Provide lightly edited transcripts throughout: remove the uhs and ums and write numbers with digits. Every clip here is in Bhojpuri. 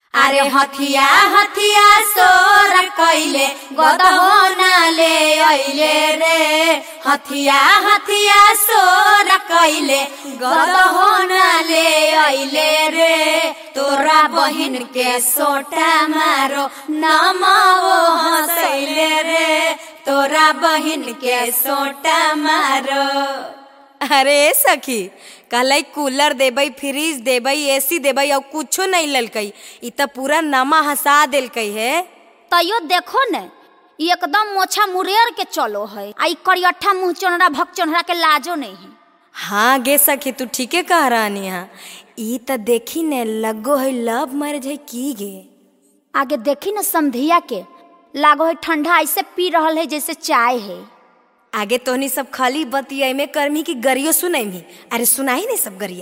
अरे हथिया हथिया सोर कइले गदहो नाले अइले रे। हथिया हथिया सोर कइले गदहो नाले अइले रे। तोरा बहिन के सोटा मारो नमो हंसैले रे। तोरा बहिन के सोटा मारो। अरे सखी कहलाई कूलर देबई, फ्रिज देबई, एसी देबई और कुछो नहीं ललकई। इ त पूरा नमा हंसा देलकई है। तैयो देखो न एकदम मोछा मुरेर के चलो है। आई करियठा मुँह चोनरा भक चोनरा के लाजो नहीं है। हाँ गे सखी तू ठीके कह रानी। हाँ इ त देखी ने लगो है लव मैरिज है की गे। आगे देखी न समधिया के लागो है ठंडा ऐसे पी रहल है जैसे चाय है। आगे तोहनी सब खाली बतियाई में कर्मी की गरियो सुनाई भी। अरे सुनाई नहीं सब गरिया।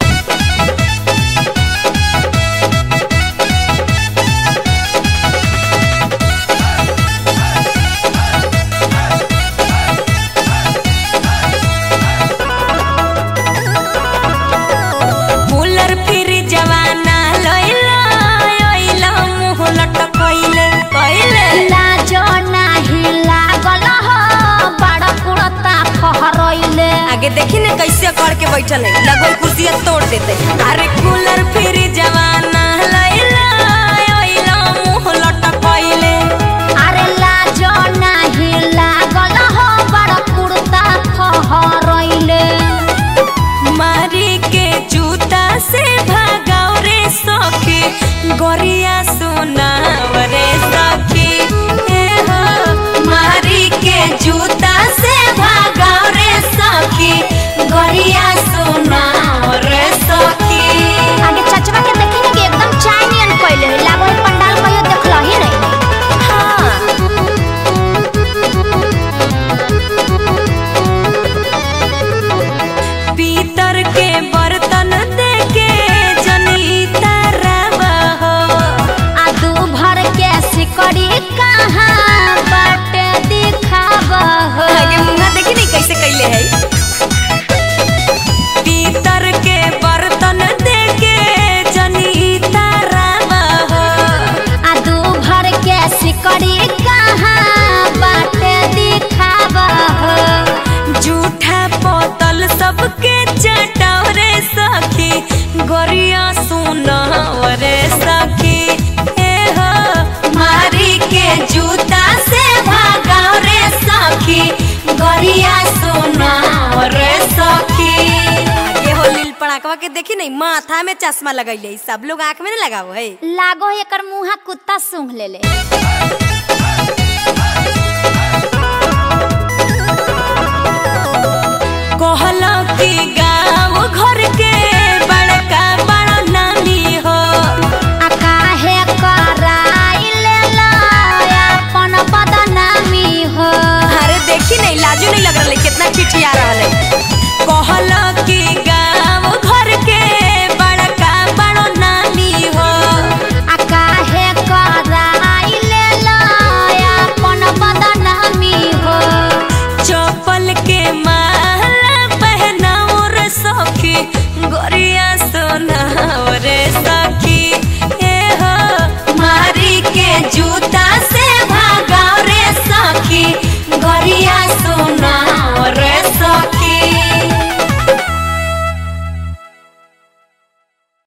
कूलर फिर जवाना लइला ओइला मुंह लटकइले कइले लाजो नाही लागल हो बड़ा कुड़ता फहरइले। आगे देखी ने कैसे कर के बैठल है, लगो कुर्सी तोड़ देते। अरे कूलर फिर जवाना लइला ओइला मुंह लटकइले। अरे लाजो नाही लागल हो बड़ा कुड़ता फहरइले। मारी के जूता से भागाओ रे सखी गोरिया सुनाव रे सखी। ए हो मारी के जूता से भागाओ रे सखी गोरिया सुनाव रे सखी। आगे चचवा के देखी कि एकदम चाय नियन कइले है। लागो है पंडाल कहियो देखला ही नहीं। पीतर के बर्तन देके जनीता रवा हो। आदू भर के सिकड़ी कहाँ बाटे दिखावा हो। आगे मुंगा देखी नहीं कैसे कैले है। पीतर के बर्तन देके जनीता रवा हो। आदू भर के सिकड़ी कहाँ बाटे दिखावा हो। झूठा बोतल सबके चटाव रे सखी गोरिया सुनाव रे सखी। ए हो मारी के जूता से भागाव रे सखी गोरिया सुनाव रे सखी। आगे हो लील पड़ाकवा के देखी नहीं माथा में चश्मा लगैले, सब लोग आंख में नहीं लगावो है। लागो है एकर मुँहा कुत्ता सूंघ लेले। कहला कि गाँव घर के बड़का बड़ा नामी हो। आ काहे कराई लेला अपन बदनामी हो। अरे देखी नहीं लाजो नहीं लग रहा है, कितना चिठिया रहा है। कहला कि गाँव घर के बड़का बड़ा नामी हो। आ काहे कराई लेला अपन बदनामी हो। चप्पल के माला पहनाओ रे सखी गोरिया सोना